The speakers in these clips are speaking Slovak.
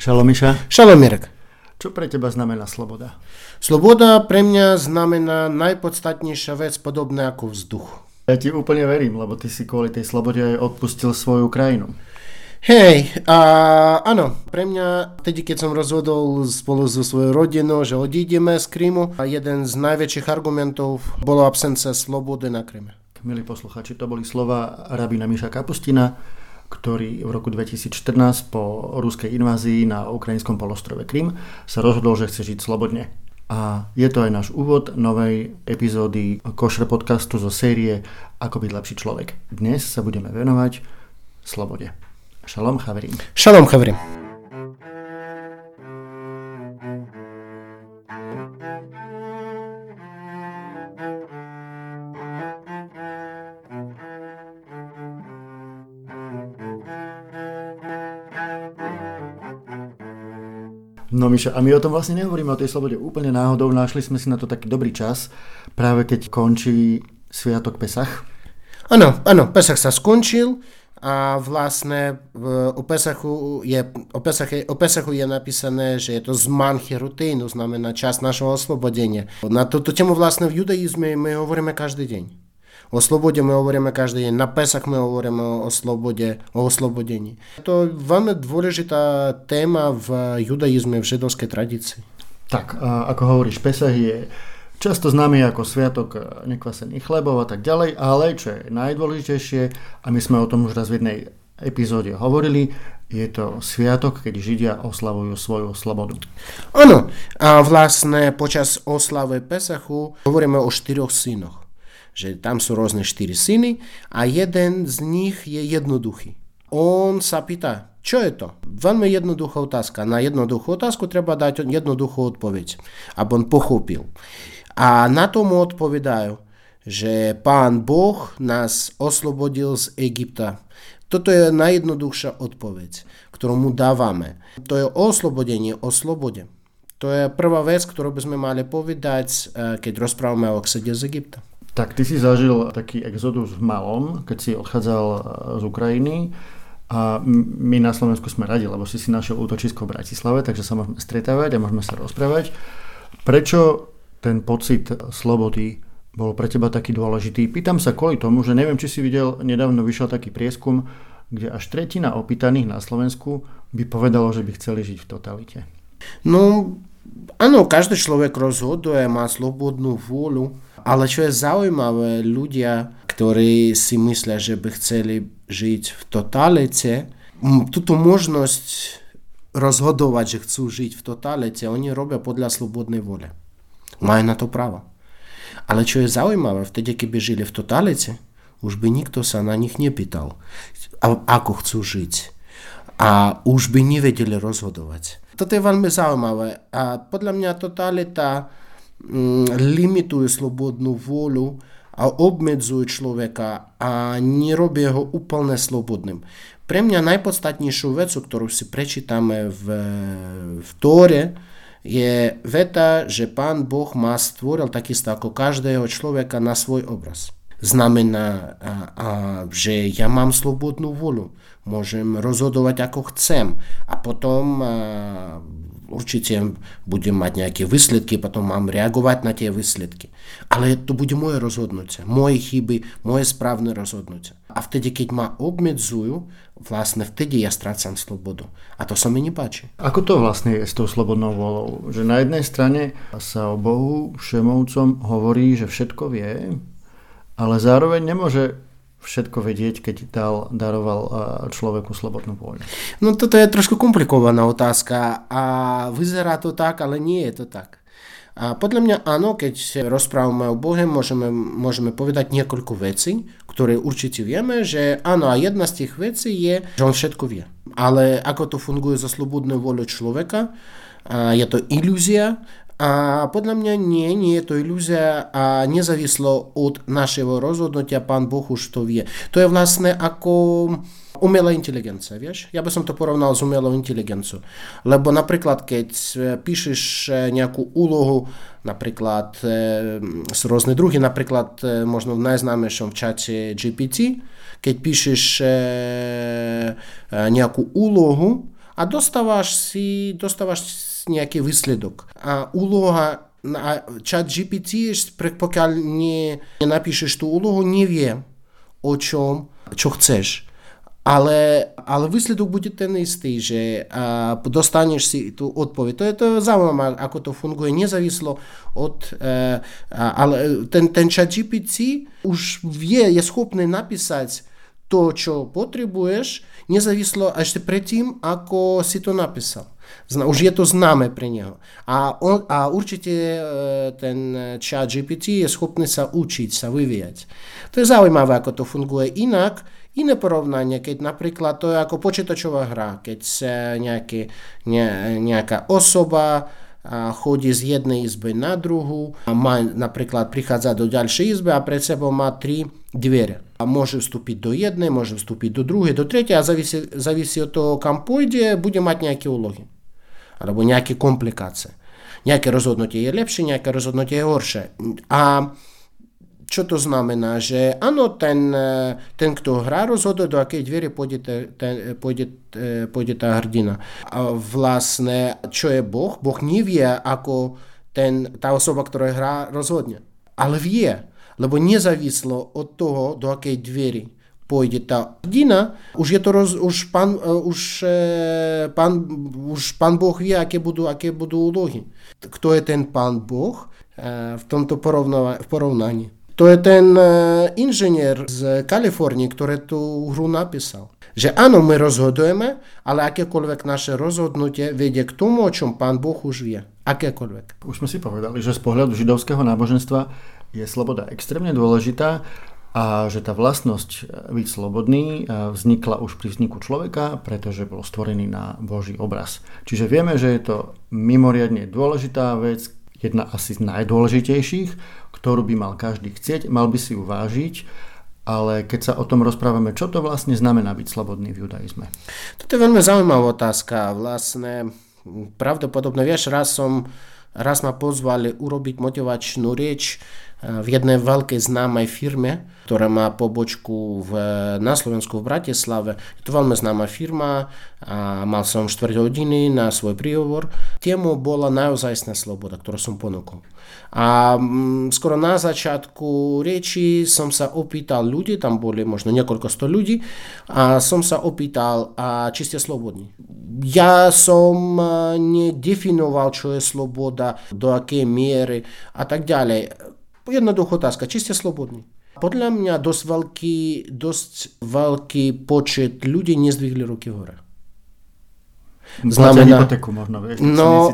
Šalom Miša. Šalom Mirek. Čo pre teba znamená sloboda? Sloboda pre mňa znamená najpodstatnejšia vec podobná ako vzduch. Ja ti úplne verím, lebo ty si kvôli tej slobode aj odpustil svoju krajinu. Hej, áno, pre mňa, tedy keď som rozhodol spolu so svojou rodinou, že odídeme z Krymu, jeden z najväčších argumentov bolo absencia slobody na Kryme. Milí posluchači, to boli slova rabína Miša Kapustina, ktorý v roku 2014 po ruskej invázii na ukrajinskom polostrove Krym sa rozhodol, že chce žiť slobodne. A je to aj náš úvod novej epizódy Košer podcastu zo série Ako byť lepší človek. Dnes sa budeme venovať slobode. Šalom chaverim. Šalom chaverim. No Miša, a my o tom vlastne nehovoríme o tej slobode úplne náhodou, našli sme si na to taký dobrý čas, práve keď končí sviatok Pesach. Áno, Pesach sa skončil a vlastne o Pesachu je napísané, že je to zman chiruteinu, znamená čas našho oslobodenia. Na túto tému vlastne v judaizme my hovoríme každý deň. O slobode my hovoríme každý deň, na Pesach my hovoríme o slobode, o oslobodení. To je veľmi dôležitá téma v judaizme, v židovskej tradícii. Tak, ako hovoríš, Pesach je často známy ako sviatok nekvasených chlebov a tak ďalej, ale čo je najdôležitejšie, a my sme o tom už raz v jednej epizóde hovorili, je to sviatok, keď Židia oslavujú svoju slobodu. Áno, a vlastne počas oslavy Pesachu hovoríme o 4 synoch. Že tam sú rôzne 4 syny a jeden z nich je jednoduchý. On sa pýta, čo je to? Veľmi jednoduchá otázka. Na jednoduchú otázku treba dať jednoduchú odpoveď, aby on pochopil. A na to mu odpovedajú, že Pán Boh nás oslobodil z Egypta. Toto je najjednoduchšia odpoveď, ktorú mu dávame. To je oslobodenie, o slobode. To je prvá vec, ktorú by sme mali povedať, keď rozprávame o exode z Egypta. Tak ty si zažil taký exodus v malom, keď si odchádzal z Ukrajiny a my na Slovensku sme radi, lebo si našiel útočisko v Bratislave, takže sa môžeme stretávať a môžeme sa rozprávať. Prečo ten pocit slobody bol pre teba taký dôležitý? Pýtam sa kvôli tomu, že neviem, či si videl, nedávno vyšiel taký prieskum, kde až tretina opýtaných na Slovensku by povedalo, že by chceli žiť v totalite. No, áno, každý človek rozhoduje, má slobodnú vôľu. Ale čo je zaujímavé, ľudia, ktorí si myslia, že by chceli žiť v totalite, túto možnosť rozhodovať, že chcú žiť v totalite, oni robia podľa slobodnej vôle. Majú na to právo. Ale čo je zaujímavé, vtedy, keby žili v totalite, už by nikto sa na nich nepýtal, ako chcú žiť. A už by nevedeli rozhodovať. Toto je veľmi zaujímavé. A podľa mňa totalita limituje slobodnú vôľu a obmedzuje človeka a nerobí ho úplne slobodným. Pre mňa najpodstatnejšou vecou, ktorú si prečítame v Tóre, je veta, že Pán Boh ma stvoril takisto ako každého človeka na svoj obraz. Znamená, že ja mám slobodnú vôľu. Môžem rozhodovať ako chcem a potom určite budem mať nejaké výsledky, potom mám reagovať na tie výsledky. Ale to bude moje rozhodnutie, moje chyby, moje správne rozhodnutie. A vtedy, keď ma obmedzujú, vlastne vtedy ja strácam slobodu. A to sa mi nepáči. Ako to vlastne je s tou slobodnou vôľou? Že na jednej strane sa o Bohu všemovcom hovorí, že všetko vie, ale zároveň nemôže všetko vedieť, keď daroval človeku slobodnú vôľu. No toto je trošku komplikovaná otázka a vyzerá to tak, ale nie je to tak. A podľa mňa áno, keď rozprávame o Bohe, môžeme povedať niekoľko vecí, ktoré určite vieme, že áno, a jedna z tých vecí je, že on všetko vie. Ale ako to funguje so slobodnou voľou človeka, je to ilúzia. A podľa mňa nie je to ilúzia a nezávislo od našeho rozhodnutia Pán Boh už to vie. To je vlastne ako umelá inteligencia, vieš? Ja by som to porovnal s umelou inteligenciou. Lebo napríklad, keď píšeš nejakú úlohu, napríklad z rôzne druhy, napríklad možno v najznámejšom čate GPT, keď píšeš nejakú úlohu a dostávaš nejaký výsledok. A úloha na chat GPT, pokiaľ nenapíšeš tú úlohu, nevie o čom, čo chceš. Ale výsledok bude ten istý, že dostaneš si tú odpoveď. To je zaujímavé, ako to funguje, nezávislo od... ale ten chat GPT už je schopný napísať to, čo potrebuješ, nezávislo ešte predtým, ako si to napísal. Už je to známe pre neho. A určite ten chat GPT je schopný sa učiť, sa vyvíjať. To je zaujímavé, ako to funguje inak. Iné porovnanie, keď napríklad to je ako počítačová hra, keď nejaká osoba chodí z jednej izby na druhú a napríklad prichádza do ďalšej izby a pred sebou má 3 dvere. A môže vstúpiť do jednej, môže vstúpiť do druhej, do tretej a závisí od toho, kam pôjde, bude mať nejaké úlohy. Alebo nejaké komplikácie. Nejaké rozhodnutie je lepšie, nejaké rozhodnutie je horšie. A čo to znamená? Že áno, ten kto hrá, rozhoduje, do akej dvere pôjde tá hrdina. A vlastne, čo je Boh? Boh nevie, ako tá osoba, ktorá hrá, rozhodne. Ale vie, lebo nezávislo od toho, do akej dvere pôjde tá hrdina, už pán Boh vie, aké budú úlohy. Kto je ten pán Boh v tomto porovnaní? To je ten inžinier z Kalifornie, ktorý tú hru napísal. Že áno, my rozhodujeme, ale akékoľvek naše rozhodnutie vedie k tomu, o čom pán Boh už vie. Akékoľvek. Už sme si povedali, že z pohľadu židovského náboženstva je sloboda extrémne dôležitá a že tá vlastnosť byť slobodný vznikla už pri vzniku človeka, pretože bol stvorený na Boží obraz. Čiže vieme, že je to mimoriadne dôležitá vec, jedna asi z najdôležitejších, ktorú by mal každý chcieť, mal by si ju vážiť, ale keď sa o tom rozprávame, čo to vlastne znamená byť slobodný v judaizme? Toto je veľmi zaujímavá otázka. Vlastne, pravdepodobne, raz ma pozvali urobiť motivačnú reč v jednej veľkej známej firme, ktorá má pobočku na Slovensku v Bratislave. Je to veľmi známa firma a mal som 4 hodiny na svoj príhovor. Témou bola naozajstná sloboda, ktorú som ponúkol. A skoro na začiatku reči som sa opýtal ľudí, tam boli možno niekoľko 100 ľudí, a som sa opýtal, či ste slobodní. Ja som nedefinoval, čo je sloboda, do akej miery a tak ďalej. Jednoduchá otázka, či ste slobodní. Podľa mňa dosť veľký počet ľudí nezdvihli ruky hore. Znamená hypotéku možno, vieš. No,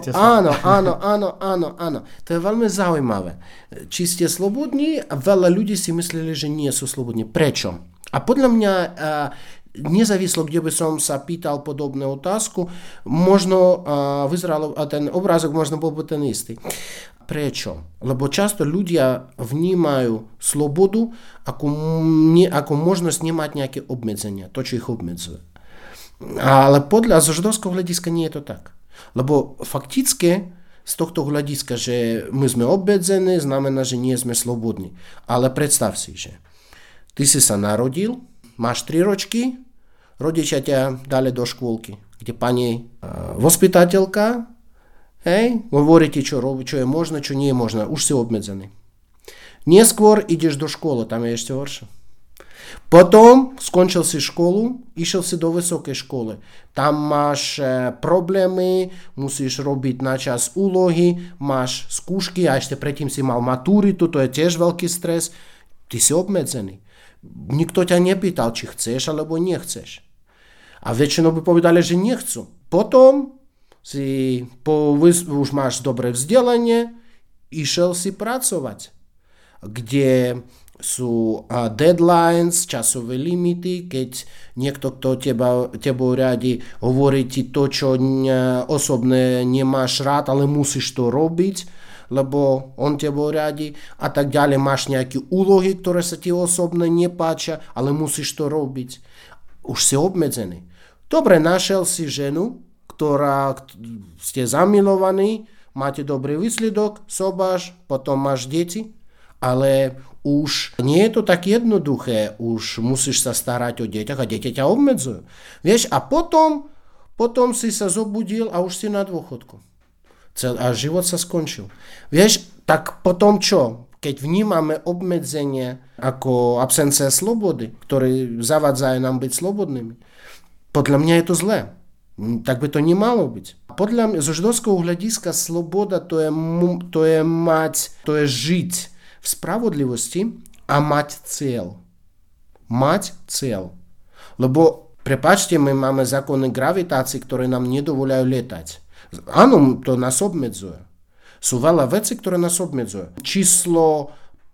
áno. To je veľmi zaujímavé. Či ste slobodní? Veľa ľudí si mysleli, že nie sú slobodní. Prečo? A podľa mňa nezávislo, kde by som sa pýtal podobnú otázku, možno vyzeralo, a ten obrázok možno bol by ten istý. Prečo? Lebo často ľudia vnímajú slobodu ako možnosť nemať nejaké obmedzenia, to, čo ich obmedzuje. Ale z židovského hľadiska nie je to tak. Lebo fakticky z tohto hľadiska, že my sme obmedzení, znamená, že nie sme slobodní. Ale predstav si, že ty si sa narodil, máš 3 ročky, rodičia ťa dali do škôlky, kde pani vospitateľka hovorí ti, čo je možné, čo nie je možné. Už si obmedzený. Neskôr ideš do školy, tam je ešte horšie. Potom skončil si školu, išiel si do vysokej školy. Tam máš problémy, musíš robiť na čas úlohy, máš skúšky a ešte predtým si mal maturitu, to je tiež veľký stres. Ty si obmedzený. Nikto ťa nepýtal, či chceš alebo nechceš. A väčšinou by povedali, že nechcú. Potom už máš dobré vzdelanie, išiel si pracovať, kde sú deadlines, časové limity, keď niekto, kto tebou riadi, hovorí ti to, čo osobne nemáš rád, ale musíš to robiť, lebo on tebou riadi a tak ďalej. Máš nejaké úlohy, ktoré sa ti osobne nepáčia, ale musíš to robiť. Už si obmedzený. Dobre, našiel si ženu, ktorá ste zamilovaní, máte dobrý výsledok, sobáš, potom máš deti, ale už nie je to tak jednoduché, už musíš sa starať o deťach a deti ťa obmedzujú. Vieš, a potom potom si sa zobudil a už si na dôchodku. A život sa skončil. Vieš, tak potom čo? Keď vnímame obmedzenie ako absencia slobody, ktoré zavádzajú nám byť slobodnými, podľa mňa je to zlé. Tak by to nemalo byť. Podľa mňa, zo židovského hľadiska, sloboda to je žiť v spravodlivosti a mať cieľ. Mať cieľ. Lebo, prepáčte, my máme zákony gravitácie, ktoré nám nedovoľajú lietať. Áno, to nás obmedzuje. Sú veľa vecí, ktoré nás obmedzujú. Číslo,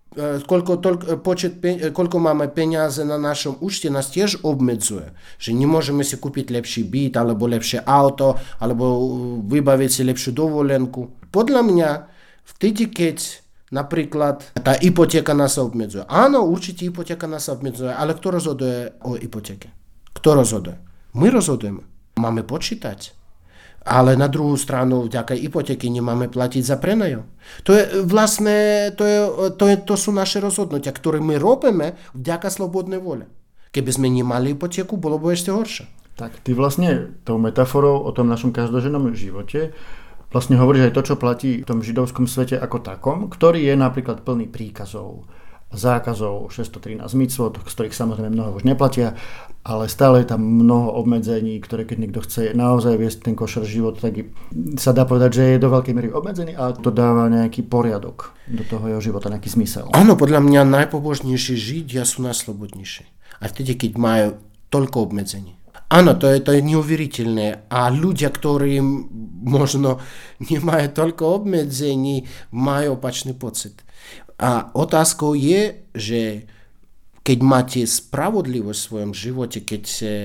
koľko máme peniaze na našom účte, nás tiež obmedzuje. Že nemôžeme si kúpiť lepší byt, alebo lepšie auto, alebo vybaviť si lepšiu dovolenku. Podľa mňa, vtedy, keď napríklad tá hypotéka nás obmedzuje. Áno, určite hypotéka nás obmedzuje, ale kto rozhoduje o hypotéke? Kto rozhoduje? My rozhodujeme. Máme počítať. Ale na druhú stranu, vďaka hypotéky nemáme platiť za prenajom. To je vlastne, to sú naše rozhodnutia, ktoré my robíme vďaka slobodnej vole. Keby sme nemali hypotéku, bolo by ešte horšie. Tak ty vlastne tou metaforou o tom našom každodennom živote vlastne hovoríš aj to, čo platí v tom židovskom svete ako takom, ktorý je napríklad plný príkazov, zákazov, 613 micvot, z ktorých samozrejme mnoho už neplatia, ale stále je tam mnoho obmedzení, ktoré keď niekto chce naozaj viesť ten košer život, tak sa dá povedať, že je do veľkej miery obmedzený, ale to dáva nejaký poriadok do toho jeho života, nejaký zmysel. Áno, podľa mňa najpobožnejší Židia sú najslobodnejší. A vtedy, keď majú toľko obmedzení. Áno, to je neuveriteľné. A ľudia, ktorí možno nemajú toľko obmedzení, majú opačný pocit. A otázkou je, že keď máte spravodlivosť v svojom živote, keď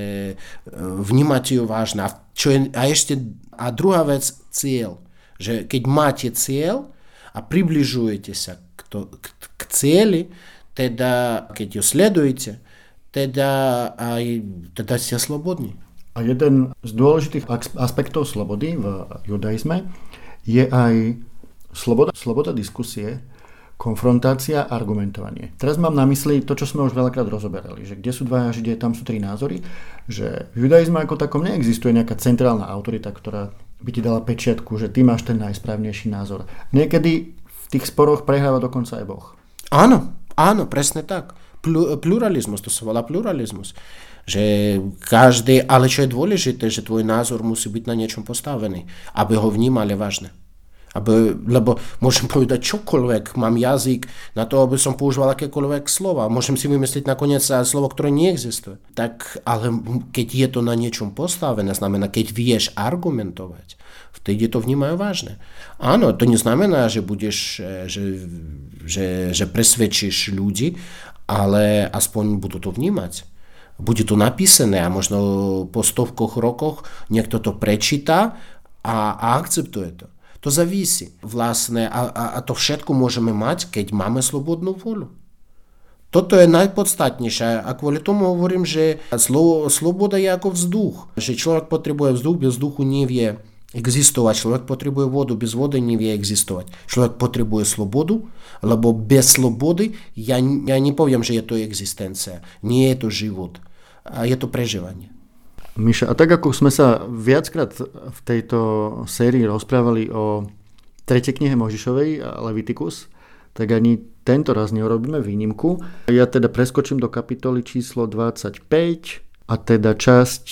vnímate ju vážne. A druhá vec, cieľ. Že keď máte cieľ a približujete sa k cieli, teda keď ju sledujete, teda ste slobodní. A jeden z dôležitých aspektov slobody v judaizme je aj sloboda diskusie, konfrontácia a argumentovanie. Teraz mám na mysli to, čo sme už veľakrát rozoberali, že kde sú dvaja Židia, tam sú tri názory, že v judaizme ako takom neexistuje nejaká centrálna autorita, ktorá by ti dala pečiatku, že ty máš ten najsprávnejší názor. Niekedy v tých sporoch prehráva dokonca aj Boh. Áno, presne tak. Pluralizmus, to sa volá pluralizmus. Že každý, ale čo je dôležité, že tvoj názor musí byť na niečom postavený, aby ho vnímali vážne. Lebo môžem povedať čokoľvek, mám jazyk na to, aby som používal akékoľvek slova. Môžem si vymyslieť nakoniec slovo, ktoré neexistuje. Tak, ale keď je to na niečom postavené, znamená, keď vieš argumentovať, vtedy to vnímajú vážne. Áno, to neznamená, že budeš, že presvedčíš ľudí, ale aspoň budú to vnímať. Bude to napísané a možno po stovkoch rokoch niekto to prečíta a akceptuje to. To závisí. Vlastne, a to všetko môžeme mať, keď máme slobodnú voľu. Toto je najpodstatnejšie a kvôli tomu hovorím, že sloboda je ako vzduch. Že človek potrebuje vzduch, bez vzduchu nevie existovať. Človek potrebuje vodu, bez vody nevie existovať. Človek potrebuje slobodu, lebo bez slobody ja nepoviem, že je to existencia. Nie je to život. Je to prežívanie. Miša, a tak ako sme sa viackrát v tejto sérii rozprávali o 3. knihe Mojžišovej, Leviticus, tak ani tento raz neurobíme výnimku. Ja teda preskočím do kapitoly číslo 25 a teda časť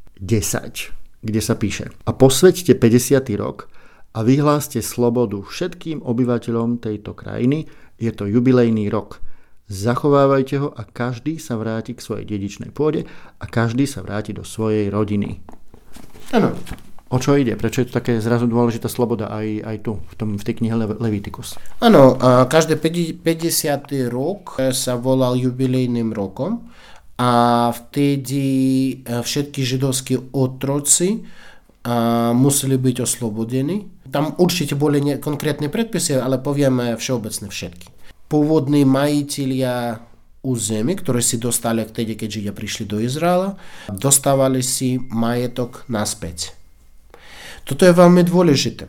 10, kde sa píše: A posveťte 50. rok a vyhláste slobodu všetkým obyvateľom tejto krajiny, je to jubilejný rok. Zachovávajte ho a každý sa vráti k svojej dedičnej pôde a každý sa vráti do svojej rodiny. Áno. O čo ide? Prečo je to také zrazu dôležitá sloboda aj tu, v tej knihe Leviticus? Áno, každý 50. rok sa volal jubilejným rokom a vtedy všetky židovskí otroci museli byť oslobodení. Tam určite boli konkrétne predpisy, ale povieme všeobecne všetky. Pôvodní majitelia území, ktoré si dostali vtedy, keď Židia prišli do Izraela, dostávali si majetok naspäť. Toto je veľmi dôležité,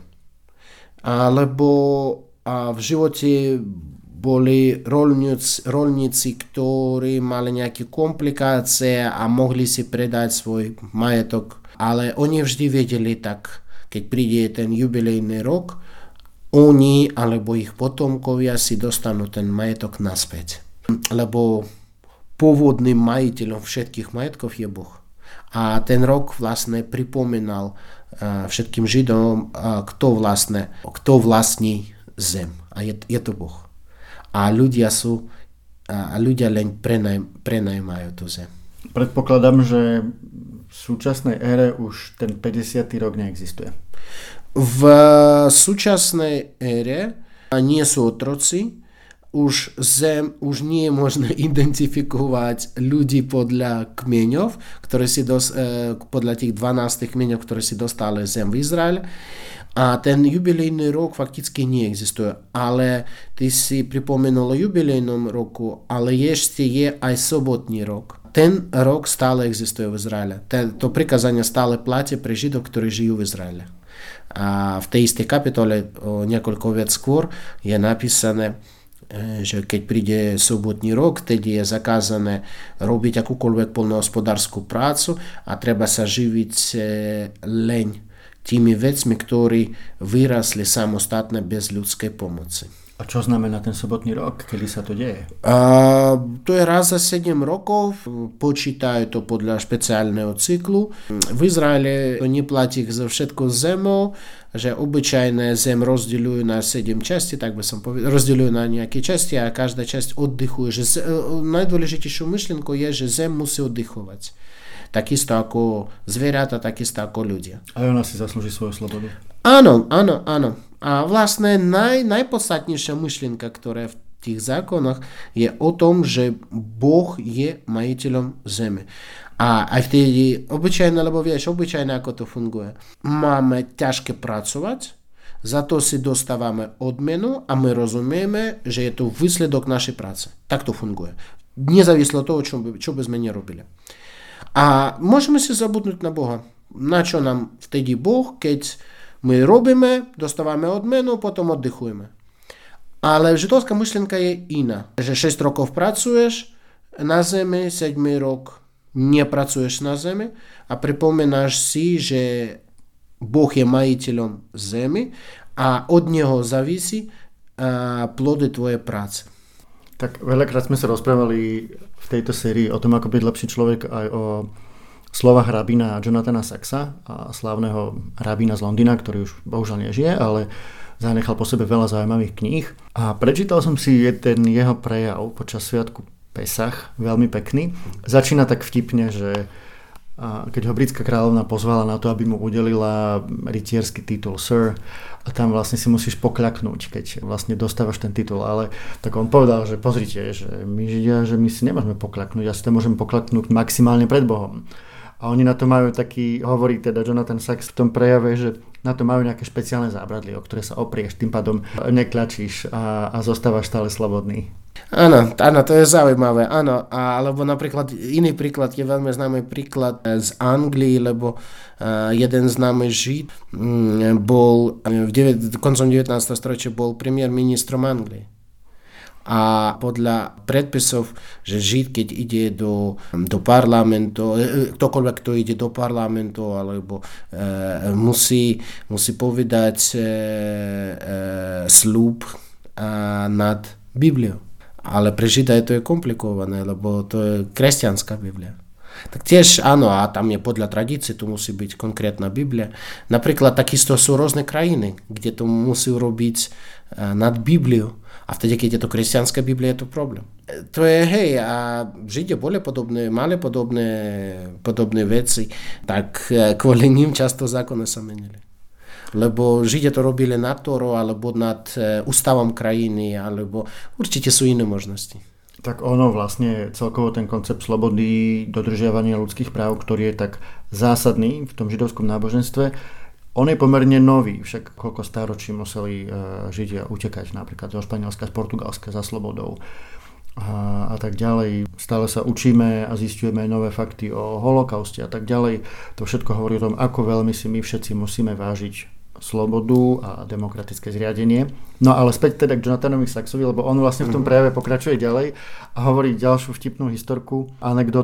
lebo v živote boli rolníci, ktorí mali nejaké komplikácie a mohli si predať svoj majetok Ale oni vždy vedeli tak, keď príde ten jubilejný rok, oni alebo ich potomkovia si dostanú ten majetok naspäť. Lebo pôvodným majiteľom všetkých majetkov je Boh. A ten rok vlastne pripomínal všetkým Židom, kto vlastní zem. A je to Boh. A ľudia len prenajímajú tú zem. Predpokladám, že v súčasnej ére už ten 50. rok neexistuje. V súčasnej ére nie sú otroci, už nie je možné identifikovať ľudí podľa kmeňov, podľa tých 12 kmeňov, ktoré si dostali zem v Izraeli. A ten jubilejný rok fakticky neexistuje. Ale ty si pripomenul o jubilejnom roku, ale ešte je aj sobotný rok. Ten rok stále existuje v Izraeli. To prikázanie stále platí pre Židov, ktorí žijú v Izraeli. A v tej istej kapitole niekoľko viac skôr je napísané, že keď príde sobotný rok, tedy je zakázané robiť akúkoľvek poľnohospodárskú prácu a treba sa živiť len tými vecmi, ktorí vyrasli samostatne bez ľudskej pomoci. A čo znamená ten sobotný rok? Kedy sa to deje? To je raz za 7 rokov. Počítajú to podľa špeciálneho cyklu. V Izraeli neplatí za všetko zemou, že obyčajné zem rozdeľujú na 7 častí, tak by som povedal, rozdeľujú na nejaké časti a každá časť oddychuje. Najdôležitejšou myšlienkou je, že zem musí oddychovať. Takisto ako zvieratá, takisto ako ľudia. A ona si zaslúži svoju slobodu. Áno. A vlastne najpodstatnejšia myšlienka, ktorá v tých zákonoch je o tom, že Boh je majiteľom zeme. A aj vtedy obyčajne, lebo vieš, obyčajne ako to funguje. Máme ťažké pracovať, za to si dostávame odmenu a my rozumieme, že je to výsledok našej práce. Tak to funguje. Nezávislo od toho, čo by sme nerobili. A môžeme si zabudnúť na Boha. Na čo nám vtedy Boh, keď my robíme, dostávame odmenu, potom oddychujeme. Ale židovská myšlienka je iná. Že 6 rokov pracuješ na zemi, 7 rok nepracuješ na zemi a pripomínaš si, že Boh je majiteľom zemi a od neho závisí plody tvojej práce. Tak veľakrát sme sa rozprávali v tejto sérii o tom, ako byť lepší človek, aj o slovách rabína Jonathana Saxa, a slávneho rabína z Londýna, ktorý už bohužiaľ nežije, ale zanechal po sebe veľa zaujímavých kníh. A prečítal som si jeden jeho prejav počas sviatku Pesach, veľmi pekný. Začína tak vtipne, že keď ho britská kráľovna pozvala na to, aby mu udelila rytierský titul Sir, a tam vlastne si musíš pokľaknúť, keď vlastne dostávaš ten titul, ale tak on povedal, že pozrite, že my Židia, že my si nemôžeme pokľaknúť, ja si to môžem pokľaknúť maximálne pred Bohom. A oni na to majú taký, hovorí teda Jonathan Sacks v tom prejave, že na to majú nejaké špeciálne zábradlie, o ktoré sa oprieš, tým pádom nekľačíš a zostávaš stále slobodný. Áno, to je zaujímavé, áno, alebo napríklad iný príklad je veľmi známy príklad z Anglii, lebo jeden známy Žid bol koncom 19. storočia bol premiér-ministrom Anglie. A podľa predpisov, že Žid, keď ide do parlamentu, ktokoľvek, kto ide do parlamentu, alebo musí povedať sľub nad Bibliou. Ale pre Žida je to komplikované, lebo to je kresťanská Biblia. Tak tiež áno, a tam je podľa tradície, to musí byť konkrétna Biblia. Napríklad takisto sú rôzne krajiny, kde to musí robiť nad Bibliou. A vtedy, keď je to kresťanská Biblia, je to problém. To je, hej, a Židia mali podobné veci, tak kvôli ním často zákony sa menili. Lebo Židia to robili nad Tórou, alebo nad ústavom krajiny, alebo určite sú iné možnosti. Tak ono vlastne celkovo ten koncept slobody, dodržiavania ľudských práv, ktorý je tak zásadný v tom židovskom náboženstve, on je pomerne nový, však koľko stáročí museli Židia utekať napríklad zo Španielska, z Portugalska za slobodou a tak ďalej. Stále sa učíme a zisťujeme nové fakty o holokauste a tak ďalej. To všetko hovorí o tom, ako veľmi si my všetci musíme vážiť slobodu a demokratické zriadenie. No ale späť teda k Jonathanovi Saxovi, lebo on vlastne v tom prejave pokračuje ďalej a hovorí ďalšiu vtipnú historku, anekdotu.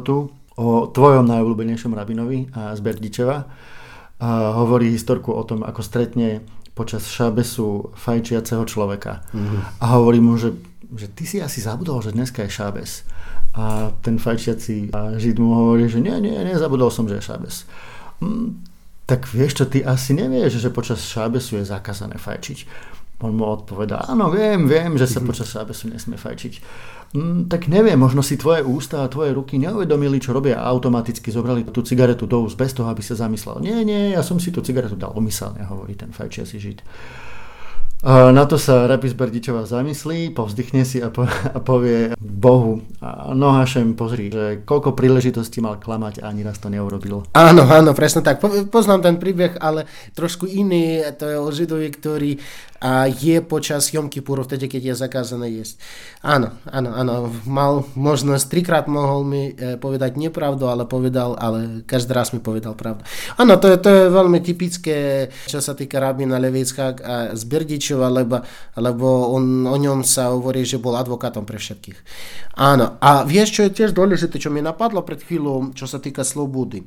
o tvojom najobľúbenejšom rabinovi z Berdičeva. Hovorí historku o tom, ako stretne počas šábesu fajčiaceho človeka. A hovorí mu, že ty si asi zabudol, že dneska je šábes. A ten fajčiaci žid mu hovorí, že nie, zabudol som, že je šábes. Tak vieš čo, ty asi nevieš, že počas šábesu je zakázané fajčiť. On mu odpovedá, áno, viem, že sa počas šábesu nesmie fajčiť. Tak neviem, možno si tvoje ústa a tvoje ruky neuvedomili, čo robia a automaticky zobrali tú cigaretu do úst bez toho, aby sa zamyslel. Nie, ja som si tú cigaretu dal umyselne, hovorí ten fajčiaci žid. A na to sa Rabbi z Berdičeva zamyslí, povzdychne si a povie Bohu, no Hašem, pozri, že koľko príležitostí mal klamať a ani raz to neurobil. Áno, presne tak. Poznám ten príbeh, ale trošku iný. To je o Židovi, ktorý je počas Jom Kipuru, vtedy, keď je zakázané jesť. Áno. Mal možnosť, 3-krát mohol mi povedať nepravdu, ale každý raz mi povedal pravdu. Áno, to je veľmi typické, čo sa týka rabína Levicka z Berdičeva, lebo o ňom sa hovorí, že bol advokátom pre všetkých. Áno, a vieš, čo je tiež dôležité, čo mi napadlo pred chvíľou, čo sa týka slobody.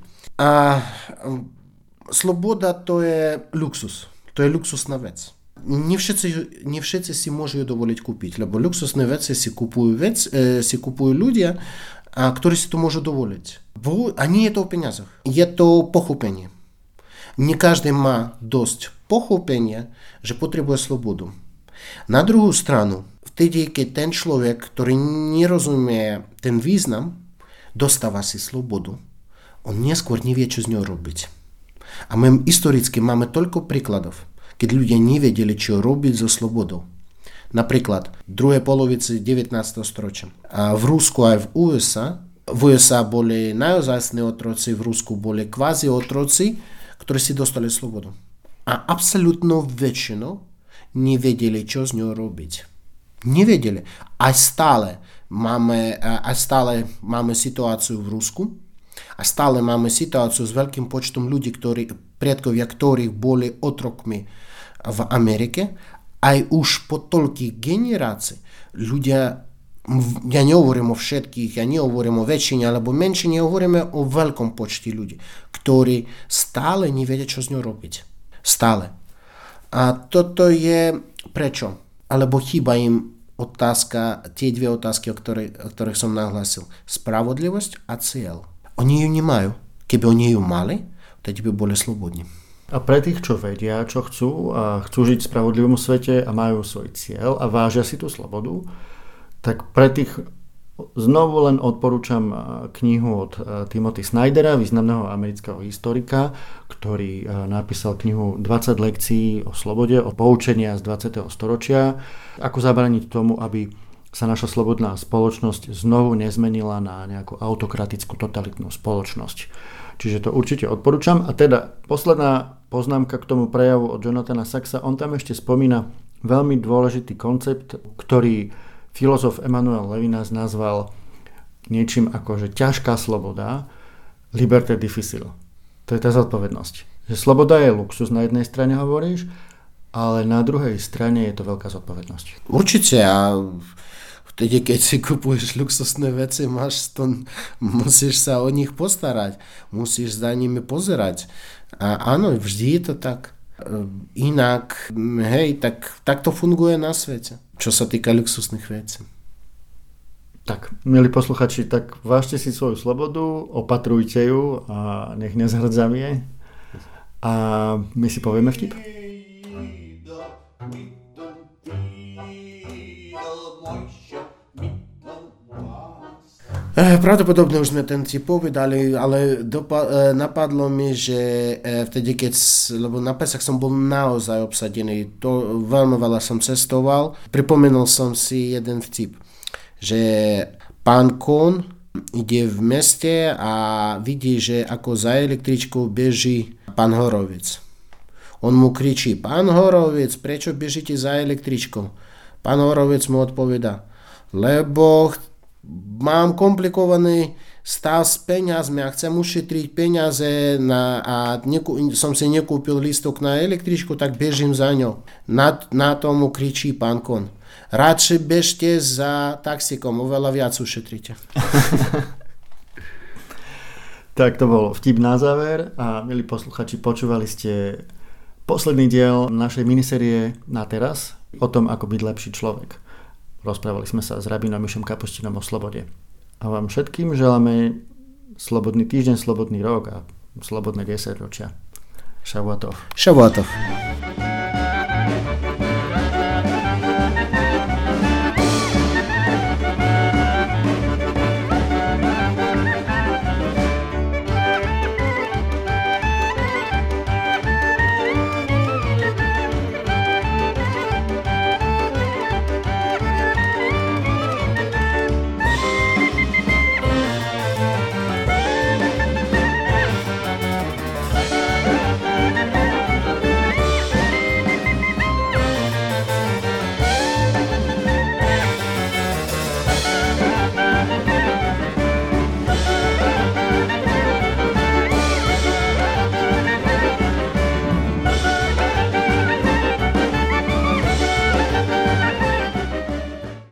Sloboda to je luxus. To je luxusná vec. Nie všetci si môžu ju dovoliť kúpiť, lebo luxusné veci si kupujú ľudia, ktorí si to môžu dovoliť. A nie je to o peniazoch. Je to pochopenie. Nie každý má dosť pochopenia, že potrebuje slobodu. Na druhú stranu, vtedy, keď ten človek, ktorý nerozumie ten význam, dostáva si slobodu, on neskôr nevie, čo z ňou robiť. A my historicky máme toľko príkladov, keď ľudia nevedeli, čo robiť so slobodou. Napríklad v druhej polovici 19. storočia. A v Rusku aj v USA boli naozajstní otroci, v Rusku boli kvázi otroci, ktorí si dostali slobodu. A absolútnu väčšinu nevedeli, čo z ňou robiť. Nevedeli. Aj stále máme situáciu v Rusku, a stále máme situáciu s veľkým počtom ľudí, predkovia ktorých boli otrokmi v Amerike. Aj už po toľkých generácií ľudia, ja nehovorím o všetkých, ja nehovorím o väčšine alebo menšine, hovoríme o veľkom počte ľudí, ktorí stále nevedia, čo z ňou robiť. Stále. A toto je prečo? Alebo chýba im tie dve otázky, o ktorých som nahlásil. Spravodlivosť a cieľ. Oni ju nemajú. Keby oni ju mali, tedy by boli slobodní. A pre tých, čo vedia, čo chcú a chcú žiť v spravodlivom svete a majú svoj cieľ a vážia si tú slobodu, tak pre tých znovu len odporúčam knihu od Timothy Snydera, významného amerického historika, ktorý napísal knihu 20 lekcií o slobode, o poučenia z 20. storočia, ako zabrániť tomu, aby sa naša slobodná spoločnosť znovu nezmenila na nejakú autokratickú, totalitnú spoločnosť. Čiže to určite odporúčam. A teda posledná poznámka k tomu prejavu od Jonathana Saxa. On tam ešte spomína veľmi dôležitý koncept, ktorý filozof Emmanuel Levinas nazval niečím ako, že ťažká sloboda, liberté difficile. To je tá zodpovednosť. Že sloboda je luxus, na jednej strane hovoríš, ale na druhej strane je to veľká zodpovednosť. Určite. A vtedy, keď si kupuješ luxusné veci, musíš sa o nich postarať. Musíš za nimi pozerať. A áno, vždy je to tak. Inak, tak to funguje na svete, čo sa týka luxusných vecí. Tak, milí posluchači, tak vážte si svoju slobodu, opatrujte ju a nech nezhrdzavie. A my si povieme vtip. Pravdepodobne už sme ten tip povedali, ale napadlo mi, že vtedy, lebo na Pesach som bol naozaj obsadený, to veľmi veľa som cestoval, pripomenul som si jeden vtip, že pán Kohn ide v meste a vidí, že ako za električkou beží pán Horovec. On mu kričí, pán Horovec, prečo bežíte za električkou? Pán Horovec mu odpovedá, lebo mám komplikovaný stav s peniazmi a chcem ušetriť peniaze som si nekúpil lístok na električku, tak bežím za ňou. Na tomu kričí pán Kohn. Radšej bežte za taxikom, oveľa viac ušetríte. Tak to bol vtip na záver a milí posluchači, počúvali ste posledný diel našej minisérie Na teraz o tom, ako byť lepší človek. Rozprávali sme sa s rabínom Mišom Kapustinom o slobode. A vám všetkým želáme slobodný týždeň, slobodný rok a slobodné 10 ročia. Šavuatov. Šavuatov.